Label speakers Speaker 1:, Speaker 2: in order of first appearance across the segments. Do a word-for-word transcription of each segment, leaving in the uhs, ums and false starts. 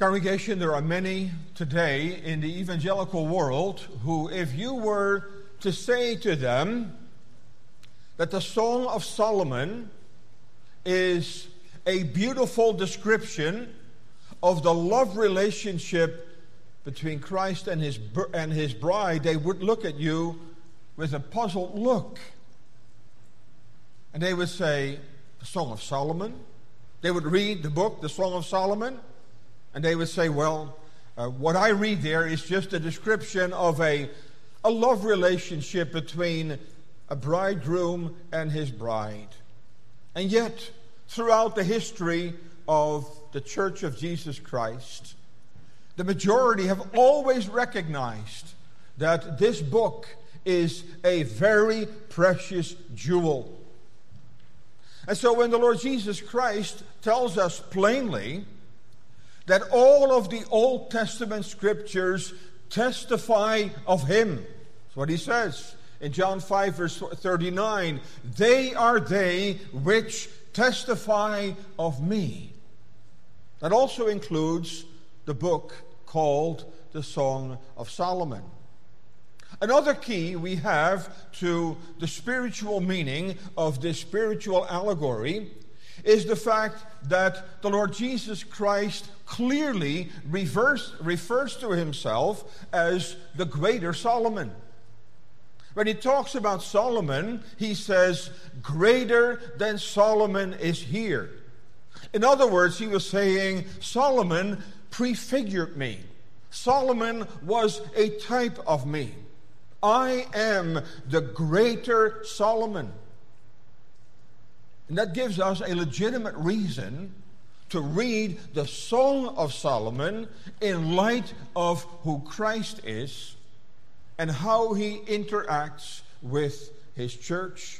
Speaker 1: Congregation, there are many today in the evangelical world who, if you were to say to them that the Song of Solomon is a beautiful description of the love relationship between Christ and his and his bride, they would look at you with a puzzled look. And they would say, the Song of Solomon? They would read the book, the Song of Solomon, and they would say, well, uh, what I read there is just a description of a, a love relationship between a bridegroom and his bride. And yet, throughout the history of the Church of Jesus Christ, the majority have always recognized that this book is a very precious jewel. And so when the Lord Jesus Christ tells us plainly that all of the Old Testament scriptures testify of him, that's what he says in John five verse thirty-nine, they are they which testify of me. That also includes the book called the Song of Solomon. Another key we have to the spiritual meaning of this spiritual allegory is the fact that the Lord Jesus Christ clearly reverse, refers to himself as the greater Solomon. When he talks about Solomon, he says, greater than Solomon is here. In other words, he was saying, Solomon prefigured me. Solomon was a type of me. I am the greater Solomon. And that gives us a legitimate reason to read the Song of Solomon in light of who Christ is and how he interacts with his church.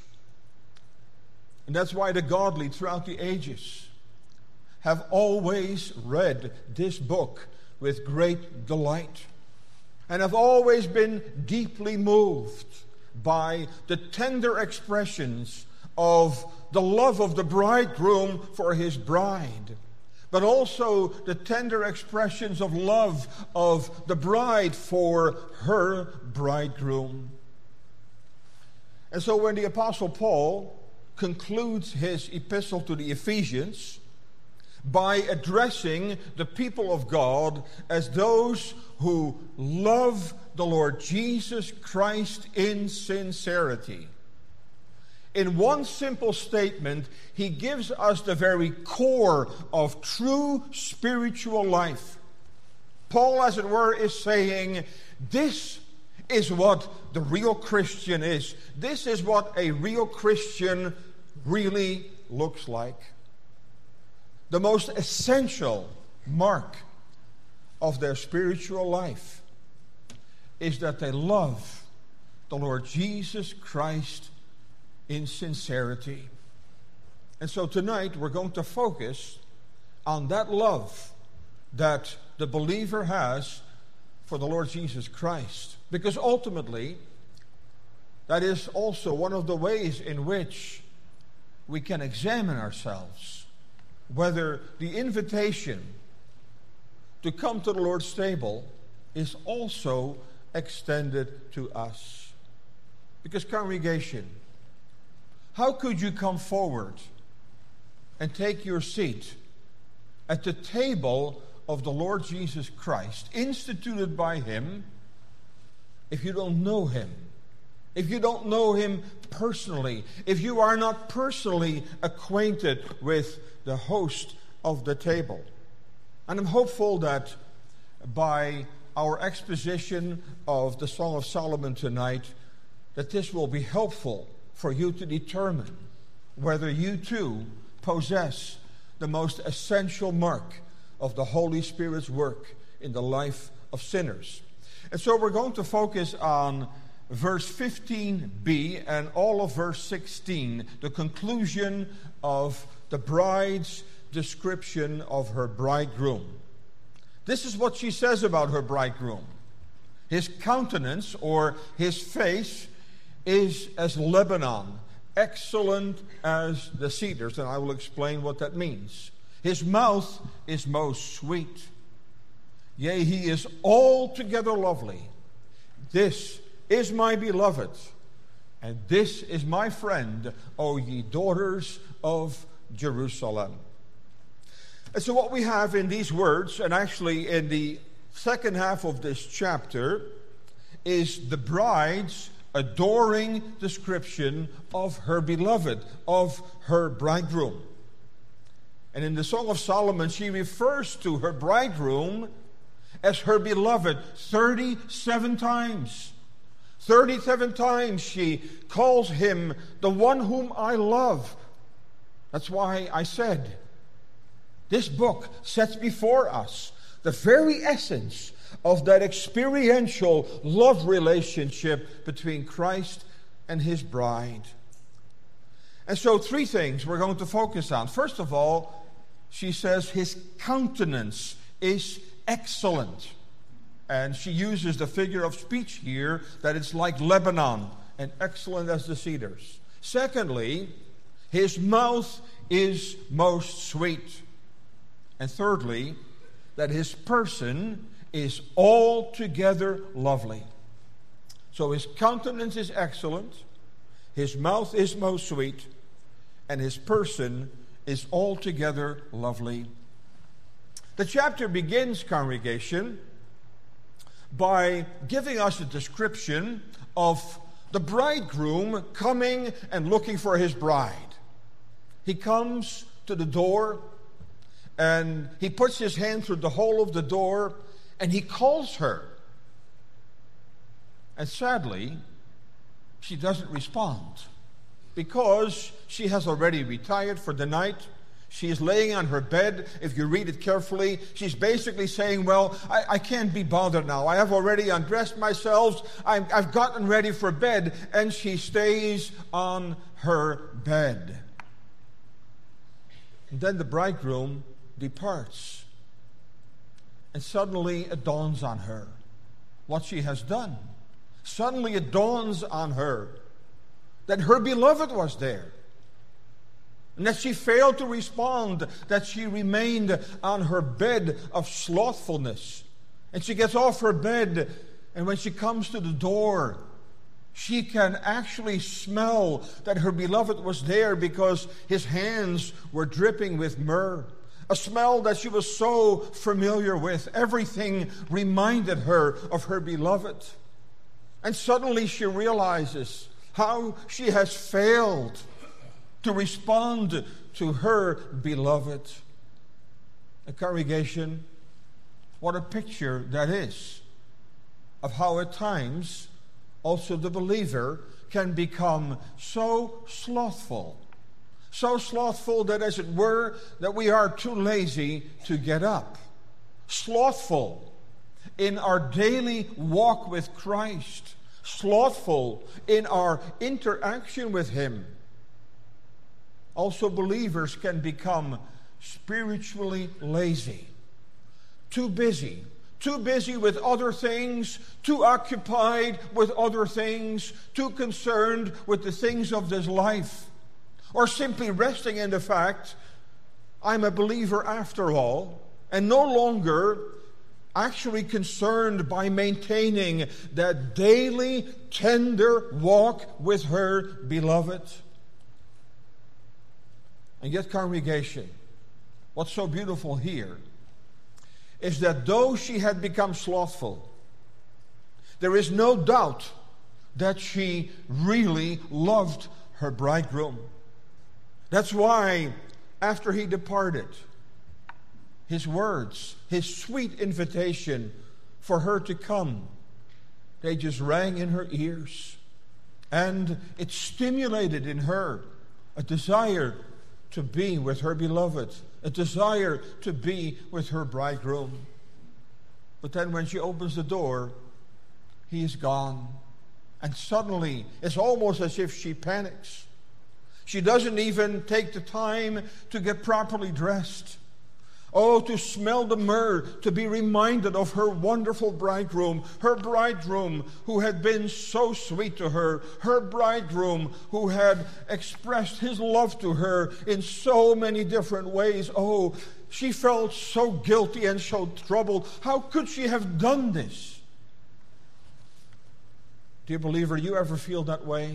Speaker 1: And that's why the godly throughout the ages have always read this book with great delight and have always been deeply moved by the tender expressions of the love of the bridegroom for his bride, but also the tender expressions of love of the bride for her bridegroom. And so when the Apostle Paul concludes his epistle to the Ephesians by addressing the people of God as those who love the Lord Jesus Christ in sincerity, in one simple statement, he gives us the very core of true spiritual life. Paul, as it were, is saying, this is what the real Christian is. This is what a real Christian really looks like. The most essential mark of their spiritual life is that they love the Lord Jesus Christ in sincerity. And so tonight we're going to focus on that love that the believer has for the Lord Jesus Christ. Because ultimately, that is also one of the ways in which we can examine ourselves, whether the invitation to come to the Lord's table is also extended to us. Because congregation, how could you come forward and take your seat at the table of the Lord Jesus Christ, instituted by him, if you don't know him? If you don't know him personally, if you are not personally acquainted with the host of the table. And I'm hopeful that by our exposition of the Song of Solomon tonight, that this will be helpful for you to determine whether you too possess the most essential mark of the Holy Spirit's work in the life of sinners. And so we're going to focus on verse fifteen b and all of verse sixteen, the conclusion of the bride's description of her bridegroom. This is what she says about her bridegroom. His countenance, or his face, is as Lebanon, excellent as the cedars, and I will explain what that means. His mouth is most sweet. Yea, he is altogether lovely. This is my beloved, and this is my friend, O ye daughters of Jerusalem. And so what we have in these words, and actually in the second half of this chapter, is the bride's adoring description of her beloved, of her bridegroom. And in the Song of Solomon, she refers to her bridegroom as her beloved thirty-seven times. thirty-seven times she calls him the one whom I love. That's why I said, this book sets before us the very essence of that experiential love relationship between Christ and his bride. And so three things we're going to focus on. First of all, she says his countenance is excellent. And she uses the figure of speech here that it's like Lebanon and excellent as the cedars. Secondly, his mouth is most sweet. And thirdly, that his person is altogether lovely. So his countenance is excellent, his mouth is most sweet, and his person is altogether lovely. The chapter begins, congregation, by giving us a description of the bridegroom coming and looking for his bride. He comes to the door, and he puts his hand through the hole of the door, and he calls her. And sadly, she doesn't respond, because she has already retired for the night. She is laying on her bed. If you read it carefully, she's basically saying, well, I, I can't be bothered now. I have already undressed myself. I'm, I've gotten ready for bed. And she stays on her bed. And then the bridegroom departs. And suddenly it dawns on her what she has done. Suddenly it dawns on her that her beloved was there. And that she failed to respond, that she remained on her bed of slothfulness. And she gets off her bed, and when she comes to the door, she can actually smell that her beloved was there because his hands were dripping with myrrh. A smell that she was so familiar with. Everything reminded her of her beloved. And suddenly she realizes how she has failed to respond to her beloved. A congregation, what a picture that is of how at times also the believer can become so slothful. So slothful that, as it were, that we are too lazy to get up. Slothful in our daily walk with Christ. Slothful in our interaction with him. Also, believers can become spiritually lazy, too busy, too busy with other things, too occupied with other things, too concerned with the things of this life, or simply resting in the fact, I'm a believer after all, and no longer actually concerned by maintaining that daily, tender walk with her beloved. And yet, congregation, what's so beautiful here is that though she had become slothful, there is no doubt that she really loved her bridegroom. That's why, after he departed, his words, his sweet invitation for her to come, they just rang in her ears. And it stimulated in her a desire to be with her beloved, a desire to be with her bridegroom. But then when she opens the door, he is gone. And suddenly, it's almost as if she panics. She doesn't even take the time to get properly dressed. Oh, to smell the myrrh, to be reminded of her wonderful bridegroom, her bridegroom who had been so sweet to her, her bridegroom who had expressed his love to her in so many different ways. Oh, she felt so guilty and so troubled. How could she have done this? Dear believer, do you ever feel that way?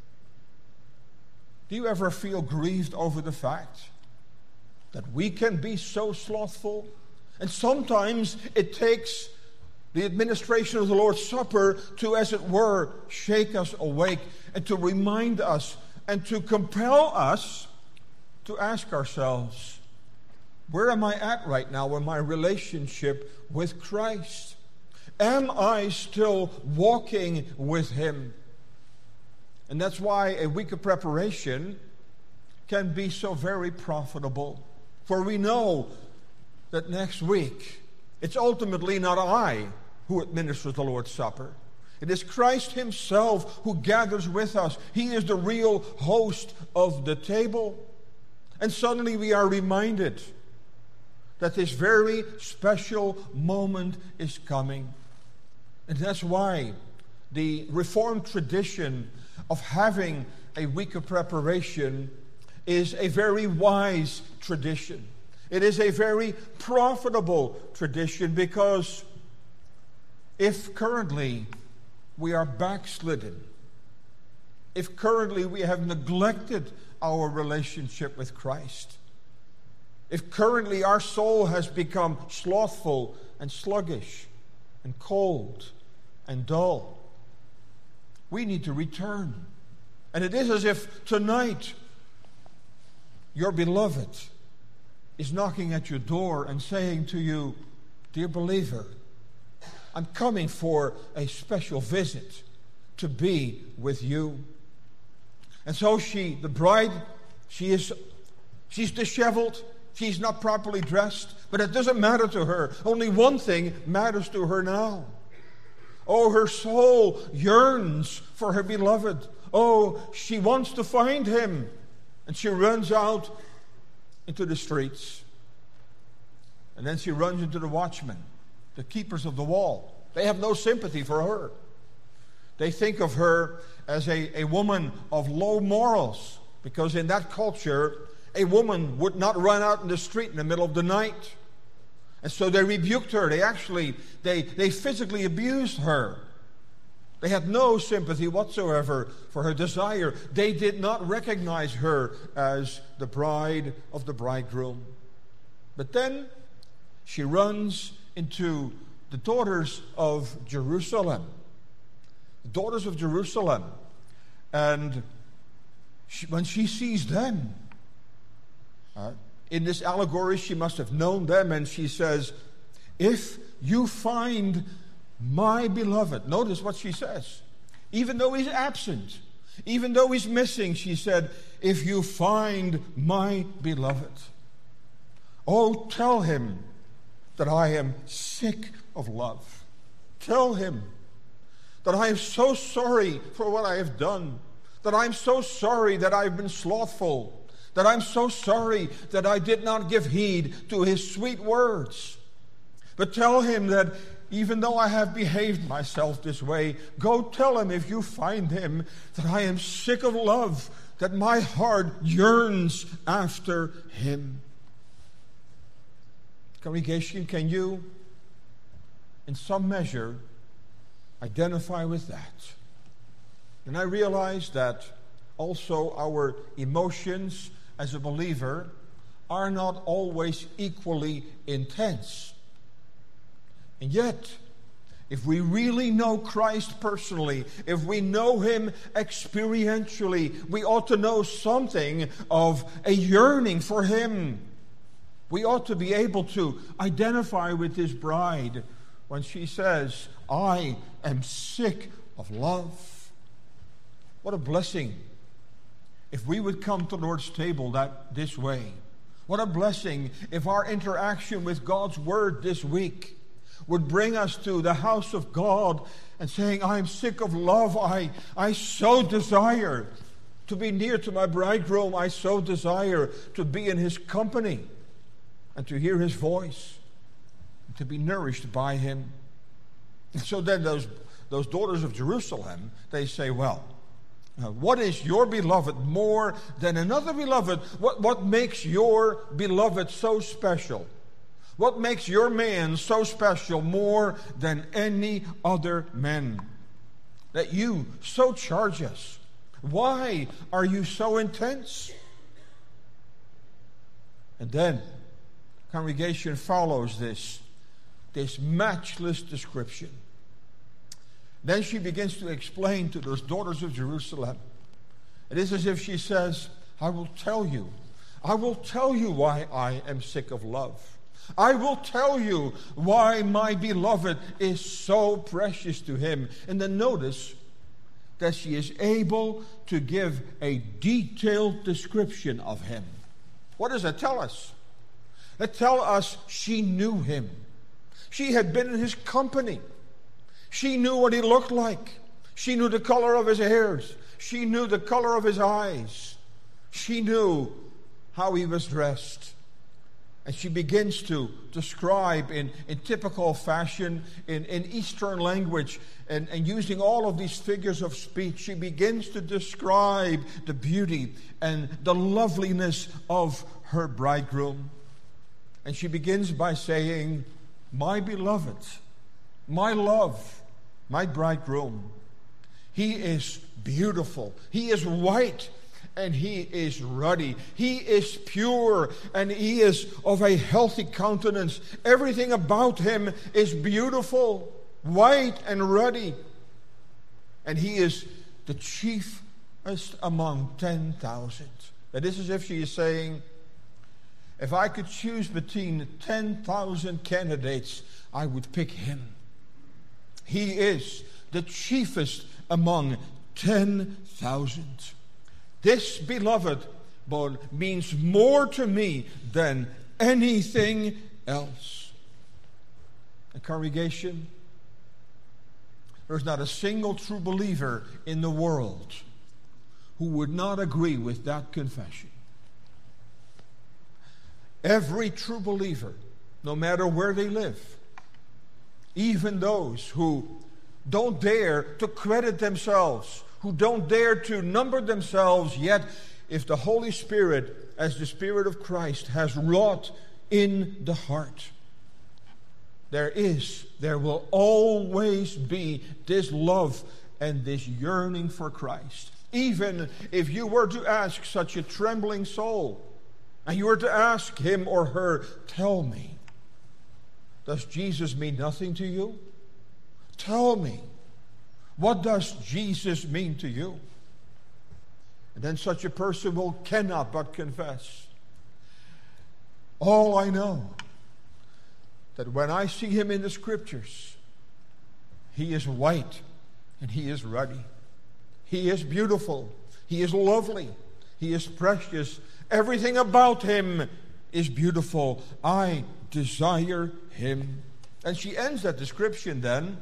Speaker 1: Do you ever feel grieved over the fact that we can be so slothful? And sometimes it takes the administration of the Lord's Supper to, as it were, shake us awake and to remind us and to compel us to ask ourselves, where am I at right now in my relationship with Christ? Am I still walking with Him? And that's why a week of preparation can be so very profitable. For we know that next week, it's ultimately not I who administers the Lord's Supper. It is Christ Himself who gathers with us. He is the real host of the table. And suddenly we are reminded that this very special moment is coming. And that's why the Reformed tradition of having a week of preparation is a very wise tradition. It is a very profitable tradition, because if currently we are backslidden, if currently we have neglected our relationship with Christ, if currently our soul has become slothful and sluggish and cold and dull, we need to return. And it is as if tonight your beloved is knocking at your door and saying to you, dear believer, I'm coming for a special visit to be with you. And so she, the bride, she is, she's disheveled. She's not properly dressed, but it doesn't matter to her. Only one thing matters to her now. Oh, her soul yearns for her beloved. Oh, she wants to find him. And she runs out into the streets. And then she runs into the watchmen, the keepers of the wall. They have no sympathy for her. They think of her as a, a woman of low morals, because in that culture, a woman would not run out in the street in the middle of the night. And so they rebuked her. They actually, they, they physically abused her. They had no sympathy whatsoever for her desire. They did not recognize her as the bride of the bridegroom. But then she runs into the daughters of Jerusalem. The daughters of Jerusalem. And she, when she sees them, uh, in this allegory she must have known them, and she says, if you find my beloved, notice what she says, even though he's absent, even though he's missing, she said, if you find my beloved, oh, tell him that I am sick of love. Tell him that I am so sorry for what I have done, that I'm so sorry that I've been slothful, that I'm so sorry that I did not give heed to his sweet words. But tell him that even though I have behaved myself this way, go tell him, if you find him, that I am sick of love, that my heart yearns after him. Congregation, can you, in some measure, identify with that? And I realize that also our emotions as a believer are not always equally intense. And yet, if we really know Christ personally, if we know him experientially, we ought to know something of a yearning for him. We ought to be able to identify with his bride when she says, I am sick of love. What a blessing if we would come to the Lord's table that this way. What a blessing if our interaction with God's Word this week would bring us to the house of God and saying, I'm sick of love. I, I so desire to be near to my bridegroom. I so desire to be in his company and to hear his voice, and to be nourished by him. And so then those, those daughters of Jerusalem, they say, well, Uh, what is your beloved more than another beloved? What, what makes your beloved so special? What makes your man so special more than any other man? That you so charge us. Why are you so intense? And then, congregation follows this, this matchless description. Then she begins to explain to those daughters of Jerusalem. It is as if she says, I will tell you. I will tell you why I am sick of love. I will tell you why my beloved is so precious to him. And then notice that she is able to give a detailed description of him. What does that tell us? It tells us she knew him. She had been in his company. She knew what he looked like. She knew the color of his hairs. She knew the color of his eyes. She knew how he was dressed. And she begins to describe in, in typical fashion, in, in Eastern language, and, and using all of these figures of speech, she begins to describe the beauty and the loveliness of her bridegroom. And she begins by saying, my beloved, my love, my bridegroom, he is beautiful, he is white, and he is ruddy. He is pure, and he is of a healthy countenance. Everything about him is beautiful, white and ruddy. And he is the chiefest among ten thousand. That is as if she is saying, if I could choose between ten thousand candidates, I would pick him. He is the chiefest among ten thousand. This beloved means more to me than anything else. A congregation, there's not a single true believer in the world who would not agree with that confession. Every true believer, no matter where they live, even those who don't dare to credit themselves, who don't dare to number themselves, yet if the Holy Spirit, as the Spirit of Christ, has wrought in the heart, there is, there will always be this love and this yearning for Christ. Even if you were to ask such a trembling soul, and you were to ask him or her, tell me, does Jesus mean nothing to you? Tell me, what does Jesus mean to you? And then such a person will cannot but confess, all I know, that when I see him in the Scriptures, he is white and he is ruddy. He is beautiful. He is lovely. He is precious. Everything about him is beautiful. I desire him. And she ends that description then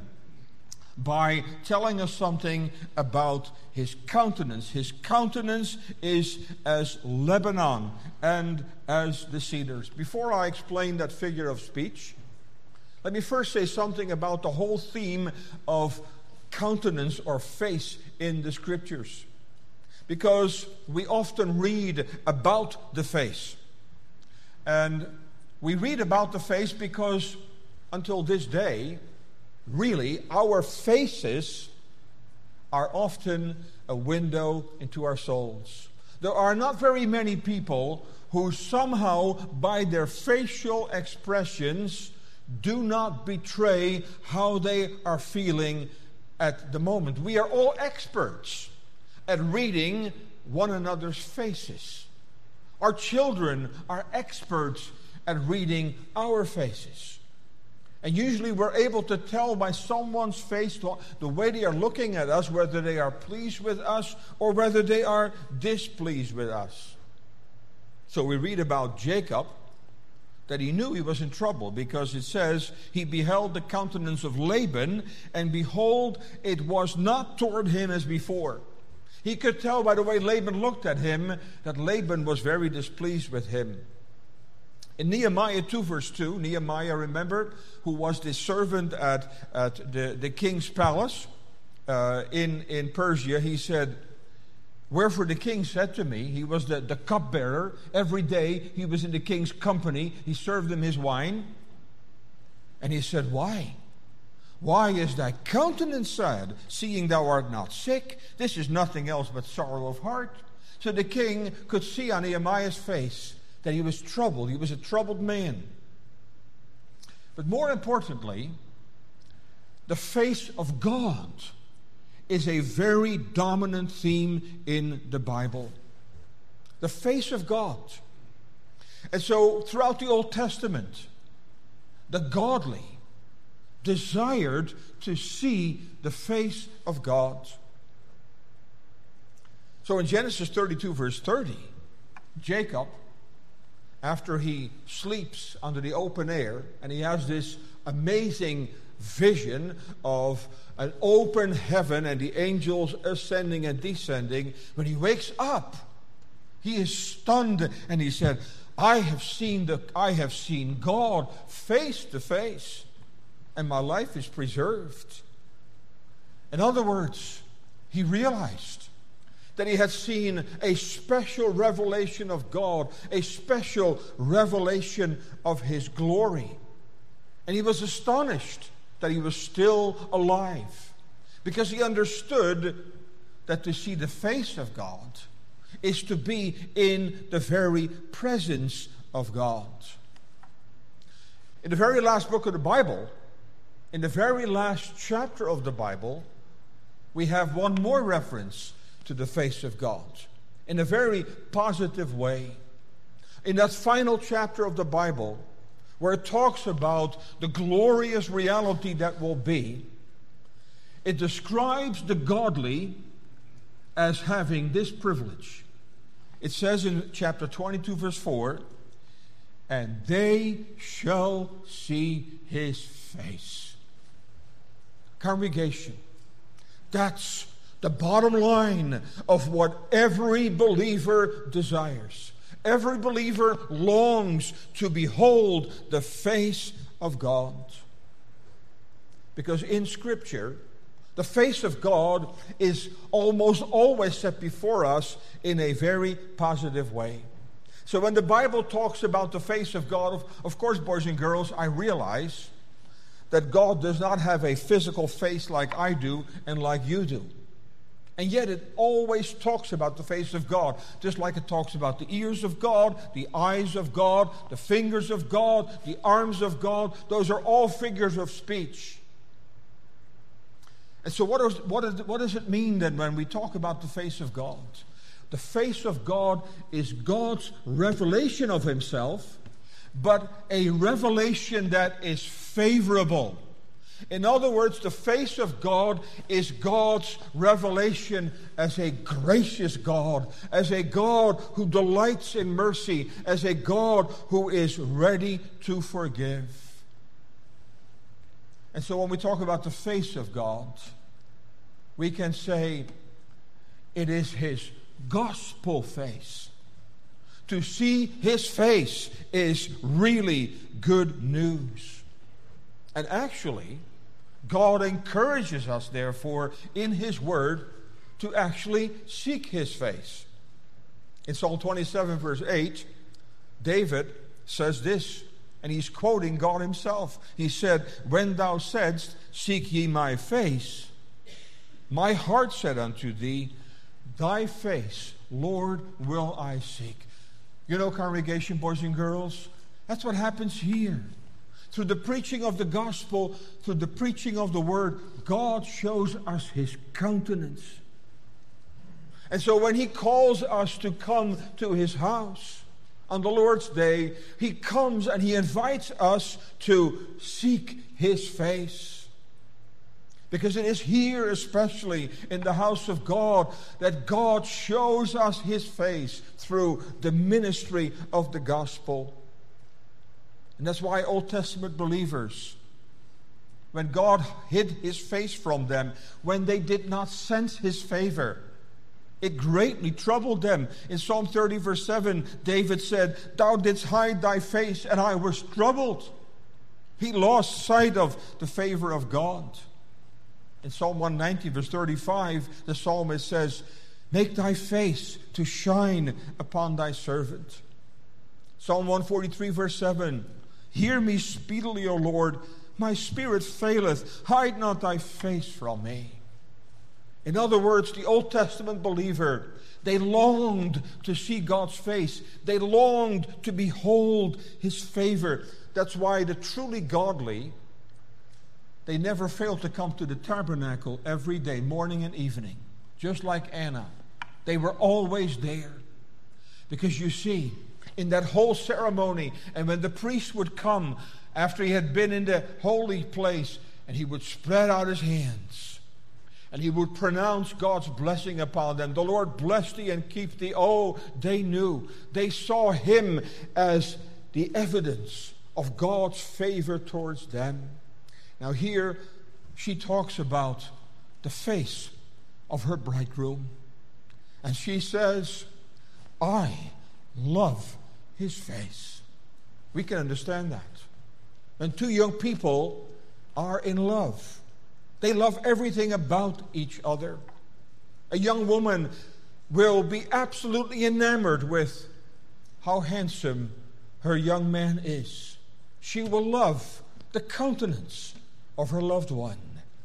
Speaker 1: by telling us something about his countenance. His countenance is as Lebanon and as the cedars. Before I explain that figure of speech, let me first say something about the whole theme of countenance or face in the Scriptures. Because we often read about the face. And we read about the face because until this day, really, our faces are often a window into our souls. There are not very many people who somehow, by their facial expressions, do not betray how they are feeling at the moment. We are all experts at reading one another's faces. Our children are experts at reading our faces. And usually we're able to tell by someone's face, the way they are looking at us, whether they are pleased with us or whether they are displeased with us. So we read about Jacob, that he knew he was in trouble, because it says, he beheld the countenance of Laban, and behold, it was not toward him as before. He could tell by the way Laban looked at him, that Laban was very displeased with him. In Nehemiah two verse two, Nehemiah, remember, who was the servant at, at the, the king's palace uh, in, in Persia, he said, Wherefore the king said to me, he was the, the cupbearer. Every day he was in the king's company. He served him his wine. And he said, Why? Why is thy countenance sad, seeing thou art not sick? This is nothing else but sorrow of heart. So the king could see on Nehemiah's face that he was troubled. He was a troubled man. But more importantly, the face of God is a very dominant theme in the Bible. The face of God. And so throughout the Old Testament, the godly desired to see the face of God. So in Genesis thirty-two, verse thirty, Jacob, after he sleeps under the open air, and he has this amazing vision of an open heaven and the angels ascending and descending, when he wakes up, he is stunned, and he said, I have seen the I have seen God face to face, and my life is preserved. In other words, he realized that he had seen a special revelation of God, a special revelation of his glory. And he was astonished that he was still alive, because he understood that to see the face of God is to be in the very presence of God. In the very last book of the Bible, in the very last chapter of the Bible, we have one more reference to the face of God in a very positive way. In that final chapter of the Bible, where it talks about the glorious reality that will be, it describes the godly as having this privilege. It says in chapter twenty-two, verse four, and they shall see his face. Congregation, that's the bottom line of what every believer desires. Every believer longs to behold the face of God. Because in Scripture, the face of God is almost always set before us in a very positive way. So when the Bible talks about the face of God, of, of course, boys and girls, I realize that God does not have a physical face like I do and like you do. And yet it always talks about the face of God, just like it talks about the ears of God, the eyes of God, the fingers of God, the arms of God. Those are all figures of speech. And so what, is, what, is, what does it mean then when we talk about the face of God? The face of God is God's revelation of himself, but a revelation that is favorable. In other words, the face of God is God's revelation as a gracious God, as a God who delights in mercy, as a God who is ready to forgive. And so when we talk about the face of God, we can say it is his gospel face. To see his face is really good news. And actually, God encourages us, therefore, in his word to actually seek his face. In Psalm twenty-seven, verse eight, David says this, and he's quoting God himself. He said, when thou saidst, seek ye my face, my heart said unto thee, thy face, Lord, will I seek. You know, congregation, boys and girls, that's what happens here. Through the preaching of the gospel, through the preaching of the word, God shows us his countenance. And so when he calls us to come to his house on the Lord's day, he comes and he invites us to seek his face. Because it is here, especially in the house of God, that God shows us his face through the ministry of the gospel. And that's why Old Testament believers, when God hid his face from them, when they did not sense his favor, it greatly troubled them. In Psalm thirty, verse seven, David said, thou didst hide thy face, and I was troubled. He lost sight of the favor of God. In Psalm one ninety, verse thirty-five, the psalmist says, Make thy face to shine upon thy servant. Psalm one forty-three, verse seven. Hear me speedily, O Lord. My spirit faileth. Hide not thy face from me. In other words, the Old Testament believer, they longed to see God's face. They longed to behold His favor. That's why the truly godly, they never failed to come to the tabernacle every day, morning and evening. Just like Anna. They were always there. Because you see, in that whole ceremony, and when the priest would come after he had been in the holy place, and he would spread out his hands, and he would pronounce God's blessing upon them. The Lord bless thee and keep thee. Oh, they knew. They saw him as the evidence of God's favor towards them. Now here, she talks about the face of her bridegroom. And she says, I love his face. We can understand that. When two young people are in love, they love everything about each other. A young woman will be absolutely enamored with how handsome her young man is. She will love the countenance of her loved one.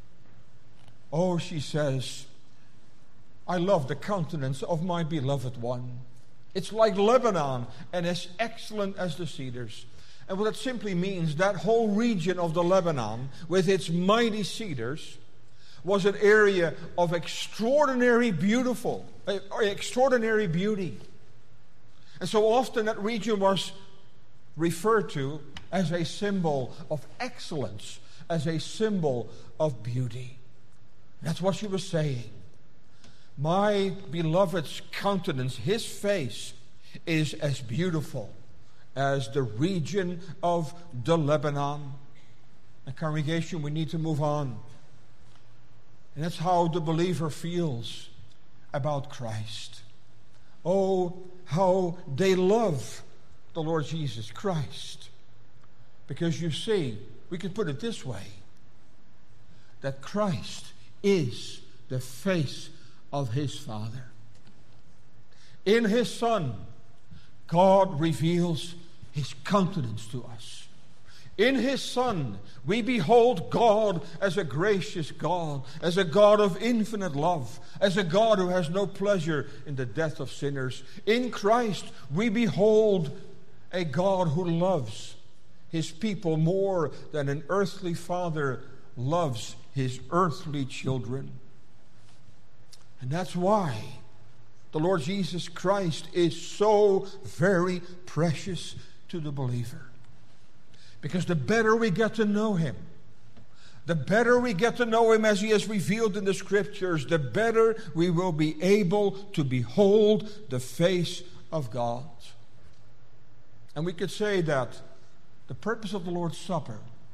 Speaker 1: Oh, she says, I love the countenance of my beloved one. It's like Lebanon and as excellent as the cedars. And what it simply means, that whole region of the Lebanon with its mighty cedars was an area of extraordinary beautiful, uh, extraordinary beauty. And so often that region was referred to as a symbol of excellence, as a symbol of beauty. That's what she was saying. My beloved's countenance, his face, is as beautiful as the region of the Lebanon. And congregation, we need to move on. And that's how the believer feels about Christ. Oh, how they love the Lord Jesus Christ. Because you see, we could put it this way, that Christ is the face of his Father. In his Son, God reveals his countenance to us. In his Son, we behold God as a gracious God, as a God of infinite love, as a God who has no pleasure in the death of sinners. In Christ, we behold a God who loves his people more than an earthly father loves his earthly children. And that's why the Lord Jesus Christ is so very precious to the believer. Because the better we get to know him, the better we get to know him as he is revealed in the Scriptures, the better we will be able to behold the face of God. And we could say that the purpose of the Lord's Supper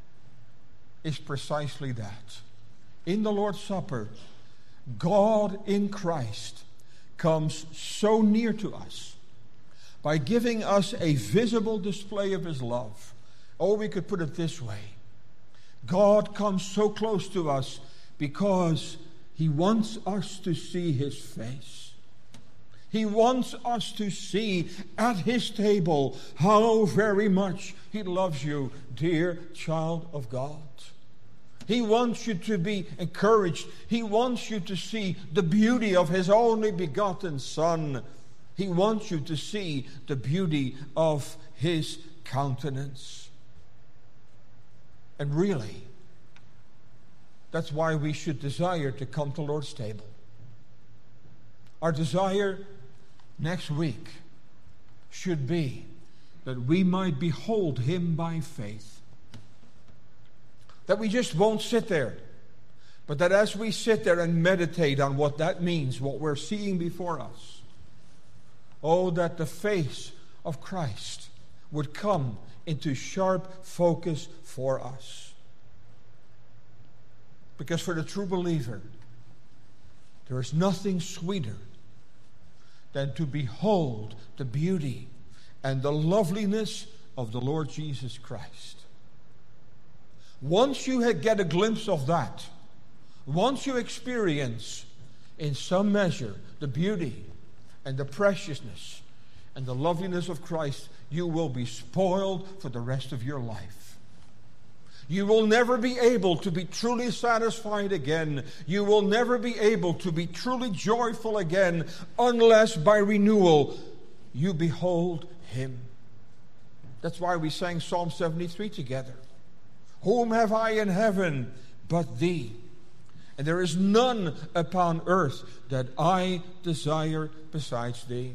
Speaker 1: is precisely that. In the Lord's Supper, God in Christ comes so near to us by giving us a visible display of his love. Or we could put it this way. God comes so close to us because he wants us to see his face. He wants us to see at his table how very much he loves you, dear child of God. He wants you to be encouraged. He wants you to see the beauty of his only begotten Son. He wants you to see the beauty of his countenance. And really, that's why we should desire to come to Lord's table. Our desire next week should be that we might behold him by faith. That we just won't sit there, but that as we sit there and meditate on what that means, what we're seeing before us, oh, that the face of Christ would come into sharp focus for us. Because for the true believer, there is nothing sweeter than to behold the beauty and the loveliness of the Lord Jesus Christ. Once you get a glimpse of that, once you experience in some measure, the beauty and the preciousness and the loveliness of Christ, you will be spoiled for the rest of your life. You will never be able to be truly satisfied again. You will never be able to be truly joyful again unless by renewal you behold Him. That's why we sang Psalm seventy-three together. Whom have I in heaven but Thee? And there is none upon earth that I desire besides Thee.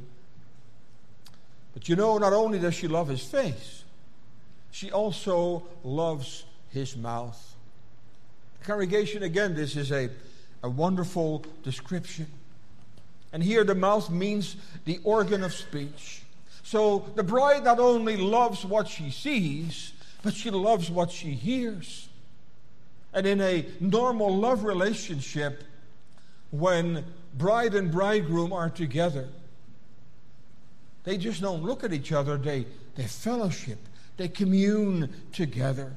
Speaker 1: But you know, not only does she love His face, she also loves His mouth. Congregation, again, this is a, a wonderful description. And here the mouth means the organ of speech. So the bride not only loves what she sees, but she loves what she hears. And in a normal love relationship, when bride and bridegroom are together, they just don't look at each other, they, they fellowship, they commune together.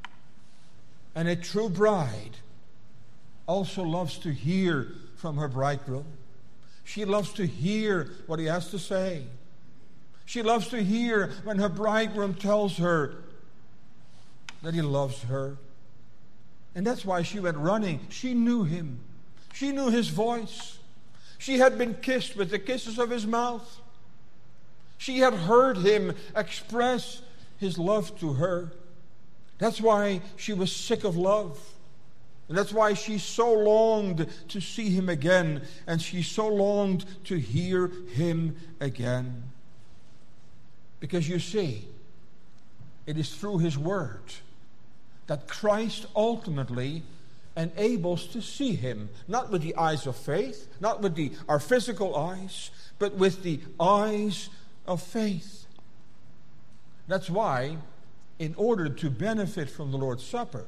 Speaker 1: And a true bride also loves to hear from her bridegroom. She loves to hear what he has to say. She loves to hear when her bridegroom tells her that he loves her. And that's why she went running. She knew him. She knew his voice. She had been kissed with the kisses of his mouth. She had heard him express his love to her. That's why she was sick of love. And that's why she so longed to see him again. And she so longed to hear him again. Because you see, it is through his word that Christ ultimately enables to see him. Not with the eyes of faith, not with the, our physical eyes, but with the eyes of faith. That's why, in order to benefit from the Lord's Supper,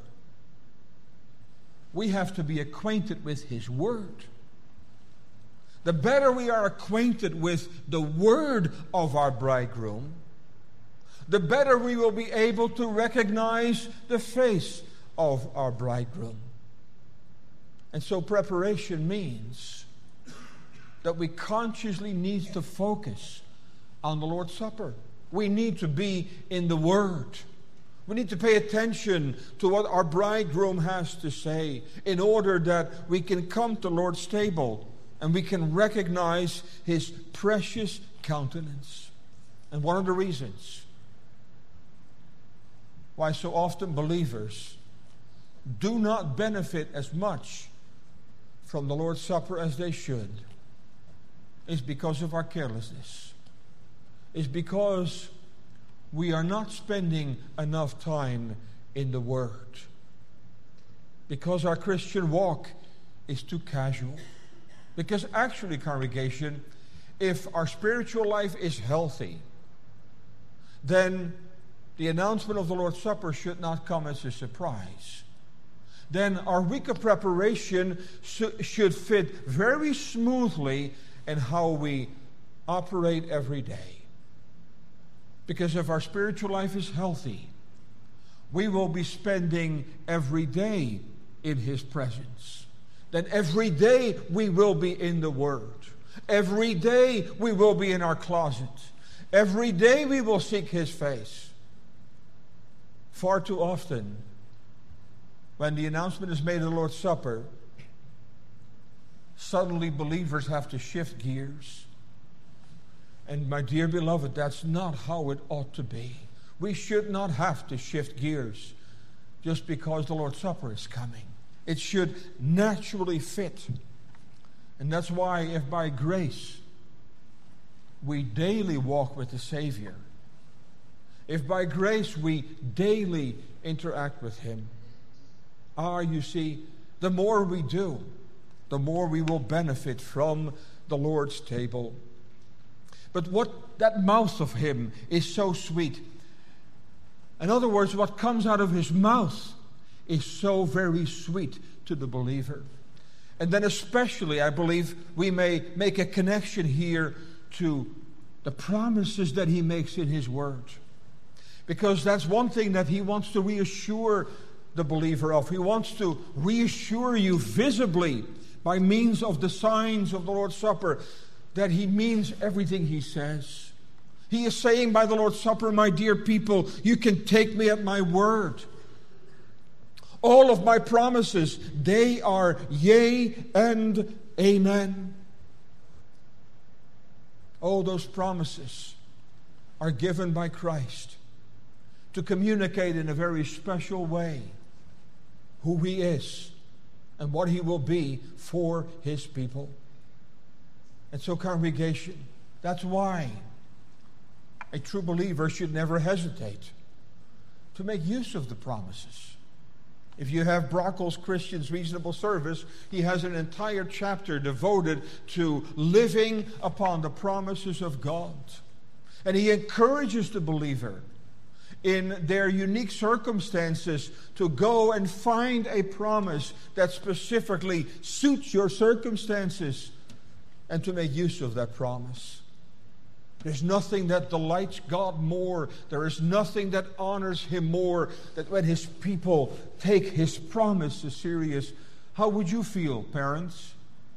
Speaker 1: we have to be acquainted with his word. The better we are acquainted with the word of our bridegroom, the better we will be able to recognize the face of our bridegroom. And so preparation means that we consciously need to focus on the Lord's Supper. We need to be in the Word. We need to pay attention to what our bridegroom has to say in order that we can come to the Lord's table and we can recognize his precious countenance. And one of the reasons why so often believers do not benefit as much from the Lord's Supper as they should is because of our carelessness. Is because we are not spending enough time in the Word. Because our Christian walk is too casual. Because actually, congregation, if our spiritual life is healthy, then the announcement of the Lord's Supper should not come as a surprise. Then our week of preparation should fit very smoothly in how we operate every day. Because if our spiritual life is healthy, we will be spending every day in his presence. Then every day we will be in the Word. Every day we will be in our closet. Every day we will seek his face. Far too often, when the announcement is made of the Lord's Supper, suddenly believers have to shift gears. And my dear beloved, that's not how it ought to be. We should not have to shift gears just because the Lord's Supper is coming. It should naturally fit. And that's why, if by grace we daily walk with the Savior, if by grace we daily interact with him, ah, you see, the more we do, the more we will benefit from the Lord's table. But what that mouth of him is so sweet. In other words, what comes out of his mouth is so very sweet to the believer. And then especially, I believe, we may make a connection here to the promises that he makes in his word. Because that's one thing that he wants to reassure the believer of. He wants to reassure you visibly by means of the signs of the Lord's Supper, that he means everything he says. He is saying by the Lord's Supper, my dear people, you can take me at my word. All of my promises, they are yea and amen. Oh, those promises are given by Christ to communicate in a very special way who he is and what he will be for his people. And so, congregation, that's why a true believer should never hesitate to make use of the promises. If you have Brockles Christian's Reasonable Service, he has an entire chapter devoted to living upon the promises of God. And he encourages the believer in their unique circumstances to go and find a promise that specifically suits your circumstances and to make use of that promise. There's nothing that delights God more. There is nothing that honors him more than when his people take his promises serious. How would you feel, parents,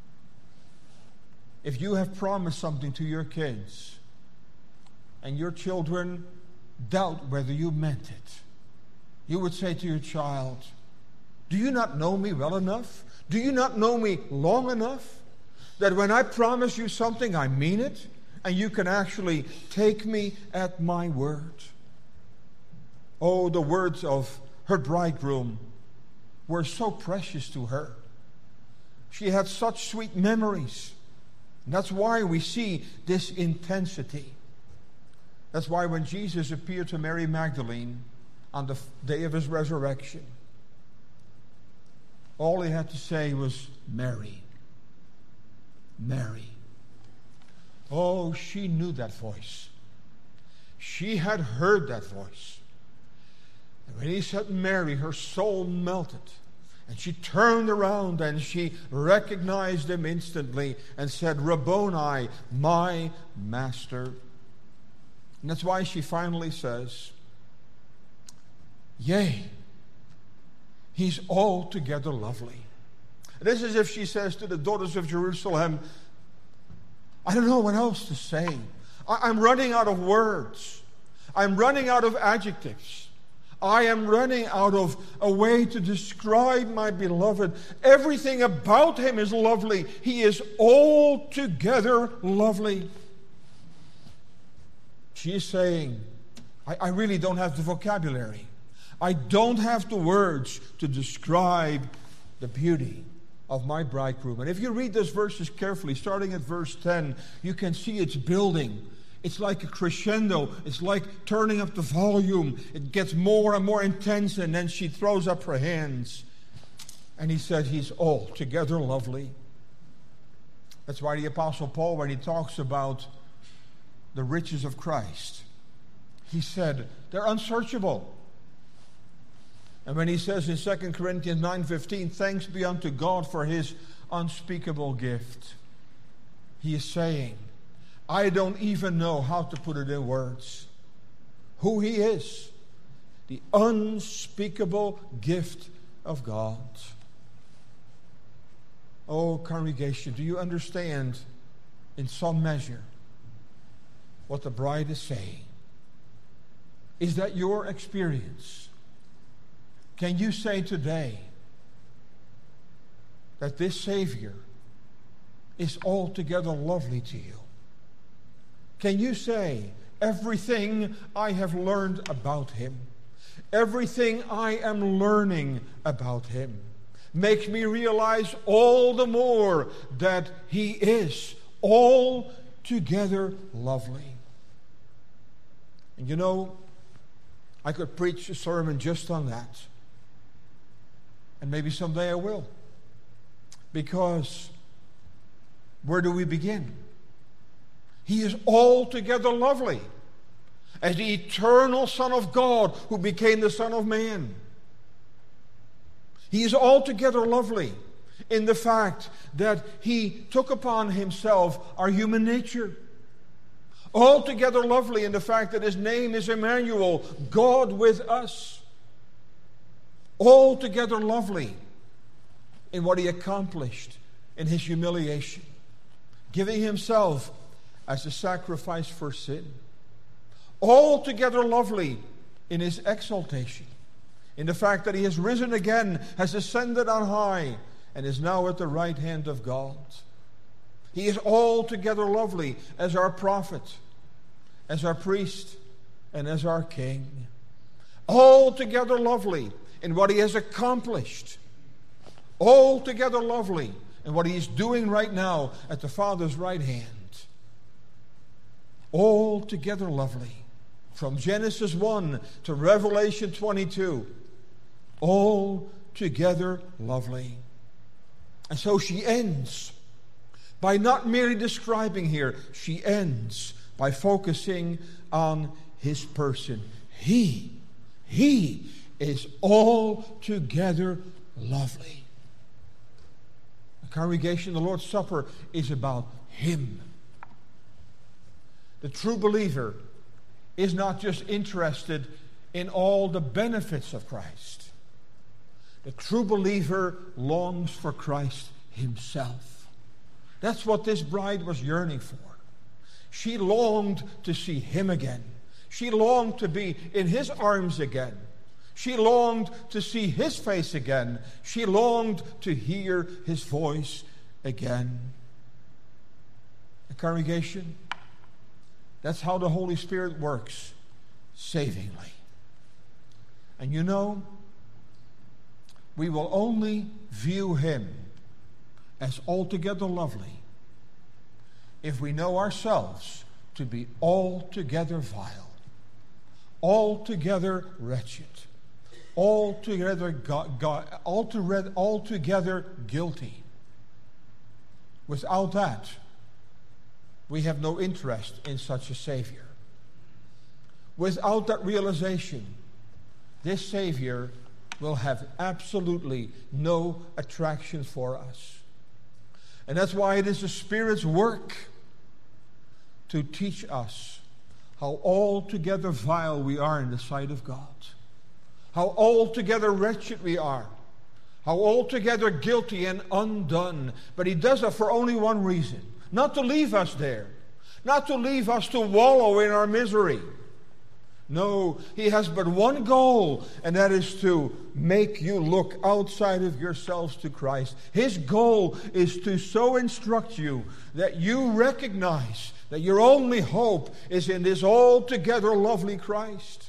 Speaker 1: if you have promised something to your kids and your children doubt whether you meant it? You would say to your child, do you not know me well enough? Do you not know me long enough that when I promise you something, I mean it? And you can actually take me at my word. Oh, the words of her bridegroom were so precious to her. She had such sweet memories. And that's why we see this intensity. That's why when Jesus appeared to Mary Magdalene on the day of his resurrection, all he had to say was, Mary, Mary. Oh, she knew that voice. She had heard that voice. And when he said Mary, her soul melted. And she turned around and she recognized him instantly and said, Rabboni, my master. And that's why she finally says, yea, he's altogether lovely. This is as if she says to the daughters of Jerusalem, I don't know what else to say. I'm running out of words. I'm running out of adjectives. I am running out of a way to describe my beloved. Everything about him is lovely. He is altogether lovely. She is saying, I, I really don't have the vocabulary. I don't have the words to describe the beauty of my bridegroom. And if you read those verses carefully, starting at verse ten, you can see it's building. It's like a crescendo. It's like turning up the volume. It gets more and more intense, and then she throws up her hands. And he said, he's altogether lovely. That's why the Apostle Paul, when he talks about the riches of Christ, he said, they're unsearchable. And when he says in Second Corinthians nine fifteen, thanks be unto God for his unspeakable gift, he is saying, I don't even know how to put it in words. Who he is. The unspeakable gift of God. Oh, congregation, do you understand in some measure what the bride is saying? Is that your experience? Can you say today that this Savior is altogether lovely to you? Can you say, everything I have learned about him, everything I am learning about him, makes me realize all the more that he is altogether lovely? And you know, I could preach a sermon just on that. And maybe someday I will. Because where do we begin? He is altogether lovely. As the eternal Son of God who became the Son of Man. He is altogether lovely in the fact that he took upon himself our human nature. Altogether lovely in the fact that his name is Emmanuel, God with us. Altogether lovely in what he accomplished in his humiliation, giving himself as a sacrifice for sin. Altogether lovely in his exaltation, in the fact that he has risen again, has ascended on high, and is now at the right hand of God. He is altogether lovely as our prophet, as our priest, and as our king. Altogether lovely in what he has accomplished. Altogether lovely in what he is doing right now at the Father's right hand. Altogether lovely. From Genesis one to Revelation twenty-two. Altogether lovely. And so she ends by not merely describing here, she ends by focusing on his person. He, he is altogether lovely. The congregation, the Lord's Supper is about him. The true believer is not just interested in all the benefits of Christ. The true believer longs for Christ himself. That's what this bride was yearning for. She longed to see him again. She longed to be in his arms again. She longed to see his face again. She longed to hear his voice again. The congregation, that's how the Holy Spirit works, savingly. And you know, we will only view him as altogether lovely if we know ourselves to be altogether vile, altogether wretched, altogether, God, God, altogether, altogether guilty. Without that, we have no interest in such a Savior. Without that realization, this Savior will have absolutely no attraction for us. And that's why it is the Spirit's work to teach us how altogether vile we are in the sight of God, how altogether wretched we are, how altogether guilty and undone. But he does that for only one reason, not to leave us there, not to leave us to wallow in our misery. No, he has but one goal, and that is to make you look outside of yourselves to Christ. His goal is to so instruct you that you recognize that your only hope is in this altogether lovely Christ.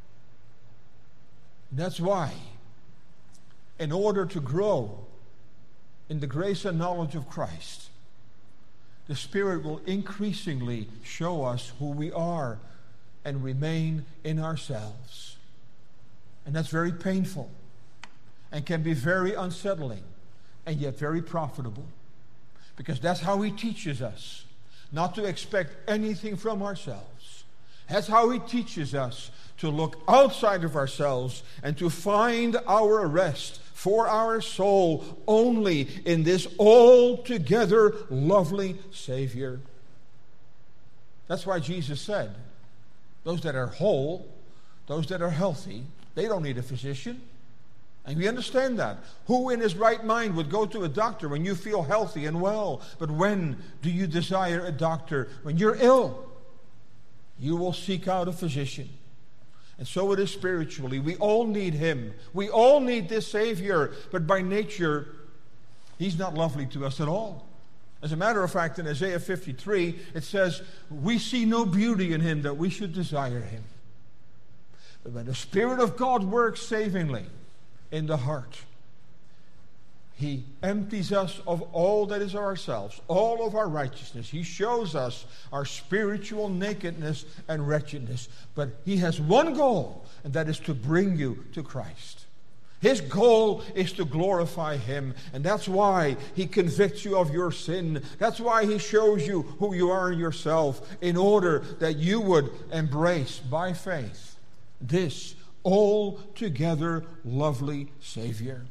Speaker 1: That's why, in order to grow in the grace and knowledge of Christ, the Spirit will increasingly show us who we are and remain in ourselves. And that's very painful and can be very unsettling and yet very profitable, because that's how he teaches us not to expect anything from ourselves. That's how he teaches us to look outside of ourselves and to find our rest for our soul only in this altogether lovely Savior. That's why Jesus said, those that are whole, those that are healthy, they don't need a physician. And we understand that. Who in his right mind would go to a doctor when you feel healthy and well? But when do you desire a doctor? When you're ill, you will seek out a physician. And so it is spiritually. We all need him. We all need this Savior. But by nature, he's not lovely to us at all. As a matter of fact, in Isaiah fifty-three, it says, we see no beauty in him that we should desire him. But when the Spirit of God works savingly in the heart, he empties us of all that is ourselves, all of our righteousness. He shows us our spiritual nakedness and wretchedness. But he has one goal, and that is to bring you to Christ. His goal is to glorify him, and that's why he convicts you of your sin. That's why he shows you who you are in yourself, in order that you would embrace by faith this altogether lovely Savior.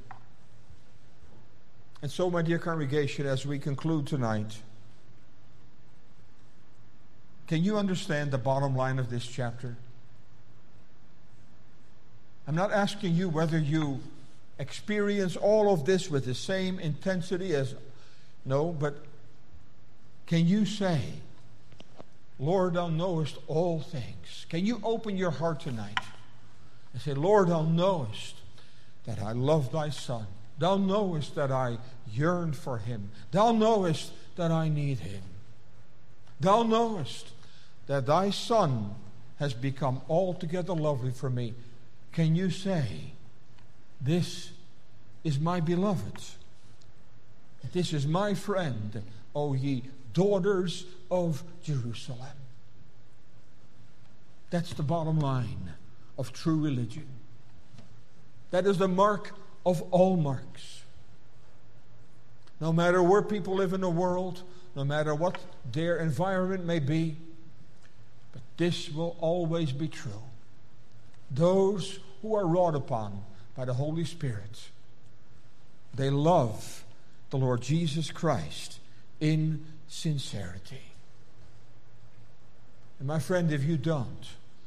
Speaker 1: And so, my dear congregation, as we conclude tonight, can you understand the bottom line of this chapter? I'm not asking you whether you experience all of this with the same intensity as No, but can you say, Lord, thou knowest all things? Can you open your heart tonight and say, Lord, thou knowest that I love thy Son. Thou knowest that I yearn for him. Thou knowest that I need him. Thou knowest that thy Son has become altogether lovely for me. Can you say, this is my beloved? This is my friend, O ye daughters of Jerusalem. That's the bottom line of true religion. That is the mark of all marks. No matter where people live in the world, no matter what their environment may be, but this will always be true. Those who are wrought upon by the Holy Spirit, they love the Lord Jesus Christ in sincerity. And my friend, if you don't,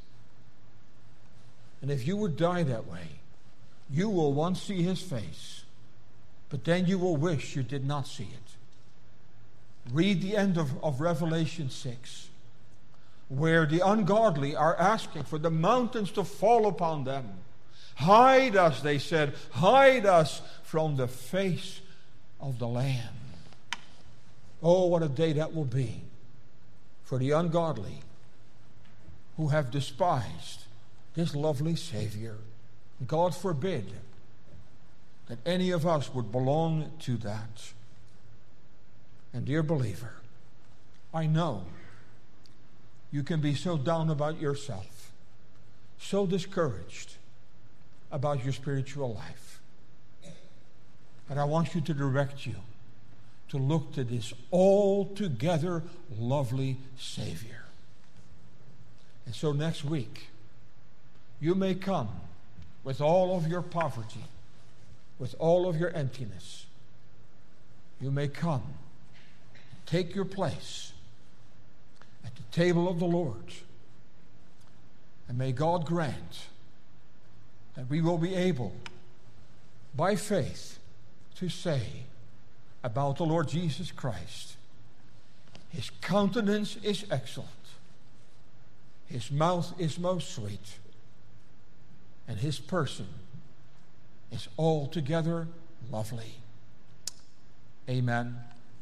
Speaker 1: and if you would die that way, you will once see his face, but then you will wish you did not see it. Read the end of, of Revelation six, where the ungodly are asking for the mountains to fall upon them. Hide us, they said, hide us from the face of the Lamb. Oh, what a day that will be for the ungodly who have despised this lovely Savior. God forbid that any of us would belong to that. And dear believer, I know you can be so down about yourself, so discouraged about your spiritual life. And I want you to direct you to look to this altogether lovely Savior. And so next week, you may come with all of your poverty, with all of your emptiness. You may come, take your place at the table of the Lord. And may God grant that we will be able, by faith, to say about the Lord Jesus Christ, his countenance is excellent, his mouth is most sweet, and his person is altogether lovely. Amen.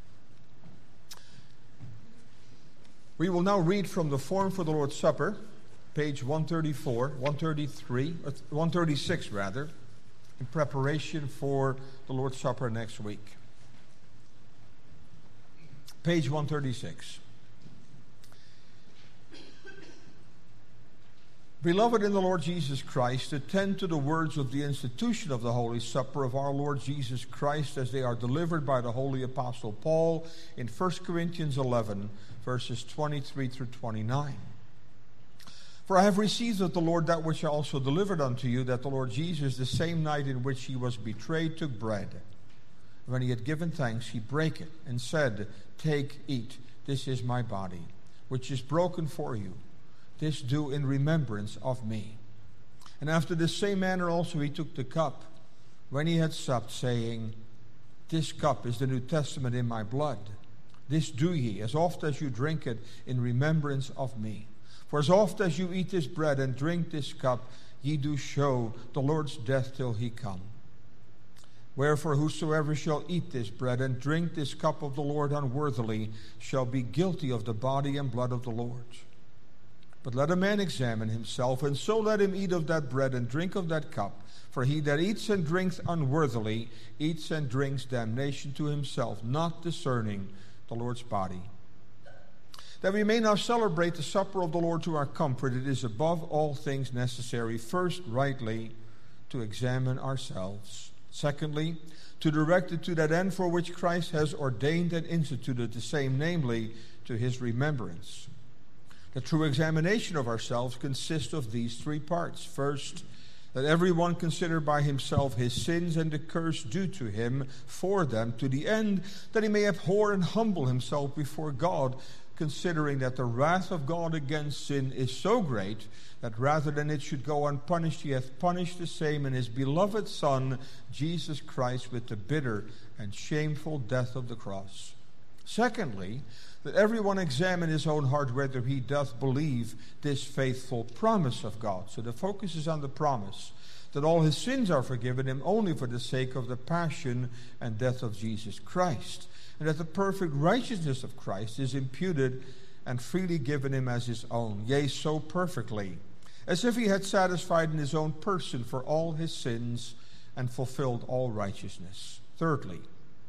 Speaker 1: We will now read from the form for the Lord's Supper, page one thirty-four, one thirty-three, one thirty-six rather, in preparation for the Lord's Supper next week. Page one thirty-six. Beloved in the Lord Jesus Christ, attend to the words of the institution of the Holy Supper of our Lord Jesus Christ as they are delivered by the Holy Apostle Paul in First Corinthians eleven, verses twenty-three through twenty-nine. For I have received of the Lord that which I also delivered unto you, that the Lord Jesus, the same night in which he was betrayed, took bread. When he had given thanks, he brake it and said, Take, eat, this is my body, which is broken for you. This do in remembrance of me. And after the same manner also he took the cup, when he had supped, saying, This cup is the New Testament in my blood. This do ye, as oft as you drink it, in remembrance of me. For as oft as you eat this bread and drink this cup, ye do show the Lord's death till he come. Wherefore whosoever shall eat this bread and drink this cup of the Lord unworthily shall be guilty of the body and blood of the Lord. But let a man examine himself, and so let him eat of that bread and drink of that cup. For he that eats and drinks unworthily eats and drinks damnation to himself, not discerning the Lord's body. That we may now celebrate the supper of the Lord to our comfort, it is above all things necessary, first rightly to examine ourselves. Secondly, to direct it to that end for which Christ has ordained and instituted the same, namely, to his remembrance. The true examination of ourselves consists of these three parts. First, that everyone consider by himself his sins and the curse due to him for them, to the end that he may abhor and humble himself before God, considering that the wrath of God against sin is so great that rather than it should go unpunished, he hath punished the same in his beloved Son, Jesus Christ, with the bitter and shameful death of the cross. Secondly, that everyone examine his own heart whether he doth believe this faithful promise of God. So the focus is on the promise that all his sins are forgiven him only for the sake of the passion and death of Jesus Christ, and that the perfect righteousness of Christ is imputed and freely given him as his own, yea, so perfectly, as if he had satisfied in his own person for all his sins and fulfilled all righteousness. Thirdly,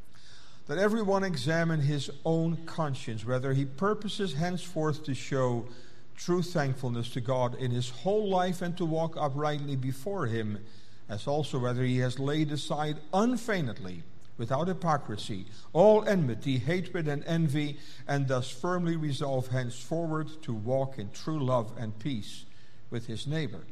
Speaker 1: that everyone examine his own conscience, whether he purposes henceforth to show true thankfulness to God in his whole life and to walk uprightly before him, as also whether he has laid aside unfeignedly, without hypocrisy, all enmity, hatred, and envy, and thus firmly resolve henceforward to walk in true love and peace with his neighbor.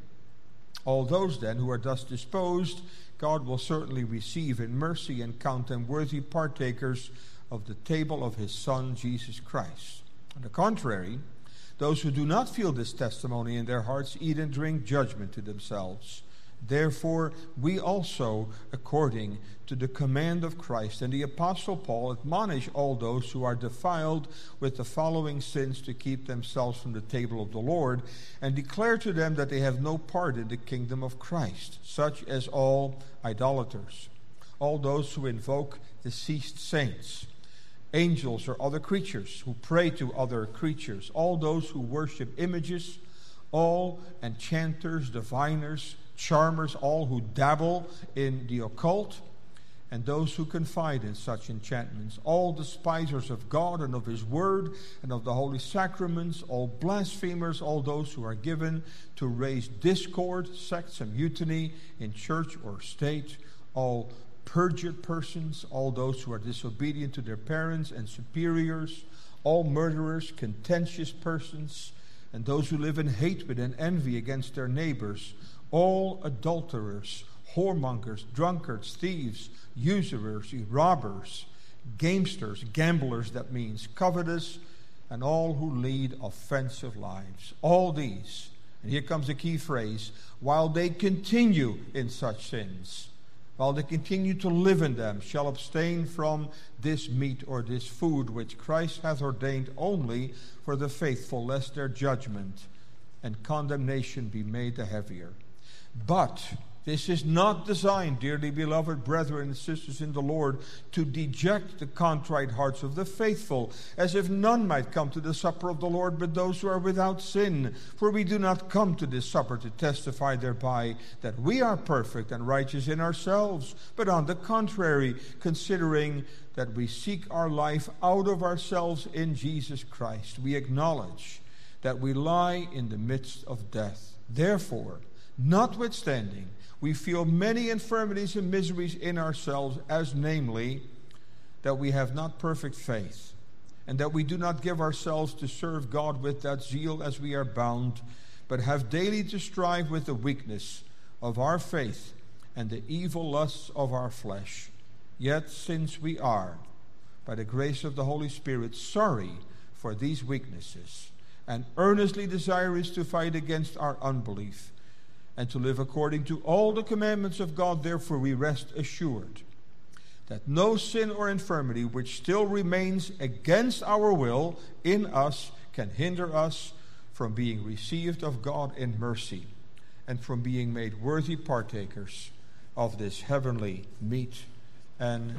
Speaker 1: All those then who are thus disposed, God will certainly receive in mercy and count them worthy partakers of the table of his Son, Jesus Christ. On the contrary, those who do not feel this testimony in their hearts eat and drink judgment to themselves. Therefore, we also, according to the command of Christ and the Apostle Paul, admonish all those who are defiled with the following sins to keep themselves from the table of the Lord, and declare to them that they have no part in the kingdom of Christ, such as all idolaters, all those who invoke deceased saints, angels or other creatures, who pray to other creatures, all those who worship images, all enchanters, diviners, charmers, all who dabble in the occult, and those who confide in such enchantments, all despisers of God and of his word and of the holy sacraments, all blasphemers, all those who are given to raise discord, sects, and mutiny in church or state, all perjured persons, all those who are disobedient to their parents and superiors, all murderers, contentious persons, and those who live in hatred and envy against their neighbors, all adulterers, whoremongers, drunkards, thieves, usurers, robbers, gamesters, gamblers, that means covetous, and all who lead offensive lives. All these, and here comes the key phrase, while they continue in such sins, while they continue to live in them, shall abstain from this meat or this food which Christ hath ordained only for the faithful, lest their judgment and condemnation be made the heavier. But this is not designed, dearly beloved brethren and sisters in the Lord, to deject the contrite hearts of the faithful, as if none might come to the supper of the Lord but those who are without sin. For we do not come to this supper to testify thereby that we are perfect and righteous in ourselves, but on the contrary, considering that we seek our life out of ourselves in Jesus Christ, we acknowledge that we lie in the midst of death. Therefore, notwithstanding, we feel many infirmities and miseries in ourselves, as namely, that we have not perfect faith, and that we do not give ourselves to serve God with that zeal as we are bound, but have daily to strive with the weakness of our faith and the evil lusts of our flesh. Yet, since we are, by the grace of the Holy Spirit, sorry for these weaknesses, and earnestly desirous to fight against our unbelief, and to live according to all the commandments of God, therefore we rest assured that no sin or infirmity which still remains against our will in us can hinder us from being received of God in mercy and from being made worthy partakers of this heavenly meat and